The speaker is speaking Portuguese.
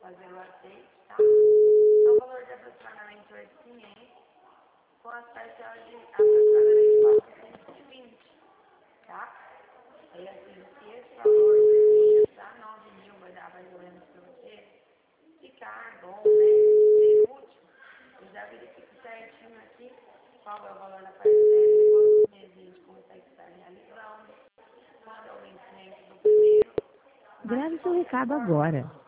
fazer o aceite, tá? Então, o valor de aproximadamente 8,500 com as parcelas de aproximadamente 420, tá? Aí, assim, se esse valor de 500 a 9.000 vai dar mais ou menos para você ficar bom, né? Ser útil, eu já verifico certinho aqui qual é o valor da parcela, quantos meses a gente consegue estar realizando, quando é o vencimento do primeiro. Grave seu recado agora.